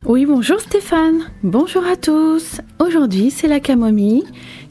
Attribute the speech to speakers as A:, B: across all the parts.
A: Oui, bonjour Stéphane, bonjour à tous. Aujourd'hui, c'est la camomille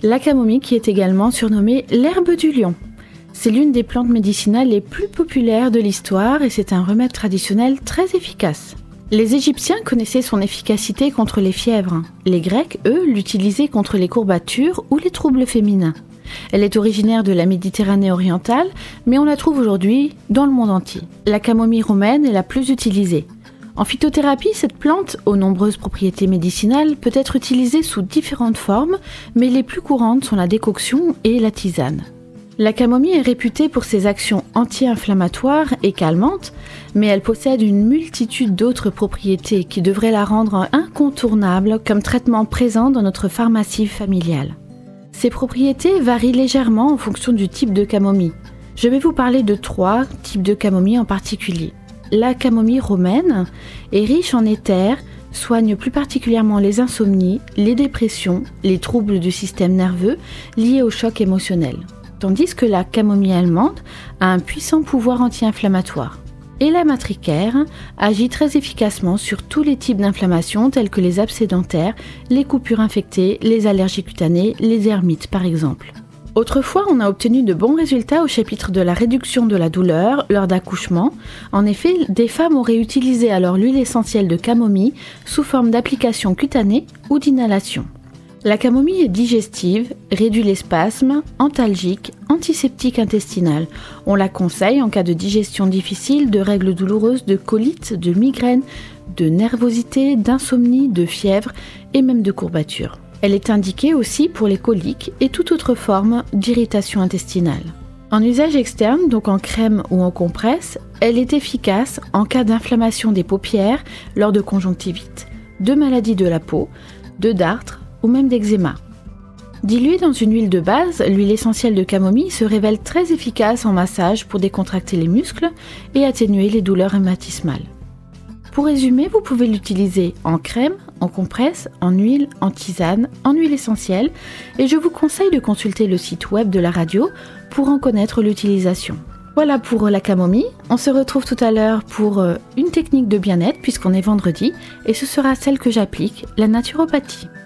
A: qui est également surnommée l'herbe du lion. C'est l'une des plantes médicinales les plus populaires de l'histoire et c'est un remède traditionnel très efficace. Les Égyptiens connaissaient son efficacité contre les fièvres. Les Grecs, eux, l'utilisaient contre les courbatures ou les troubles féminins. Elle est originaire de la Méditerranée orientale, mais on la trouve aujourd'hui dans le monde entier. La camomille romaine est la plus utilisée. En phytothérapie, cette plante, aux nombreuses propriétés médicinales, peut être utilisée sous différentes formes, mais les plus courantes sont la décoction et la tisane. La camomille est réputée pour ses actions anti-inflammatoires et calmantes, mais elle possède une multitude d'autres propriétés qui devraient la rendre incontournable comme traitement présent dans notre pharmacie familiale. Ces propriétés varient légèrement en fonction du type de camomille. Je vais vous parler de 3 types de camomille en particulier. La camomille romaine est riche en éther, soigne plus particulièrement les insomnies, les dépressions, les troubles du système nerveux liés au choc émotionnel. Tandis que la camomille allemande a un puissant pouvoir anti-inflammatoire. Et la matricaire agit très efficacement sur tous les types d'inflammation tels que les abcès dentaires, les coupures infectées, les allergies cutanées, les hermites par exemple. Autrefois, on a obtenu de bons résultats au chapitre de la réduction de la douleur lors d'accouchement. En effet, des femmes auraient utilisé alors l'huile essentielle de camomille sous forme d'application cutanée ou d'inhalation. La camomille est digestive, réduit les spasmes, antalgique, antiseptique intestinal. On la conseille en cas de digestion difficile, de règles douloureuses, de colites, de migraines, de nervosité, d'insomnie, de fièvre et même de courbatures. Elle est indiquée aussi pour les coliques et toute autre forme d'irritation intestinale. En usage externe, donc en crème ou en compresse, elle est efficace en cas d'inflammation des paupières, lors de conjonctivite, de maladies de la peau, de dartres ou même d'eczéma. Diluée dans une huile de base, l'huile essentielle de camomille se révèle très efficace en massage pour décontracter les muscles et atténuer les douleurs rhumatismales. Pour résumer, vous pouvez l'utiliser en crème, en compresse, en huile, en tisane, en huile essentielle et je vous conseille de consulter le site web de la radio pour en connaître l'utilisation. Voilà pour la camomille, on se retrouve tout à l'heure pour une technique de bien-être puisqu'on est vendredi et ce sera celle que j'applique, la naturopathie.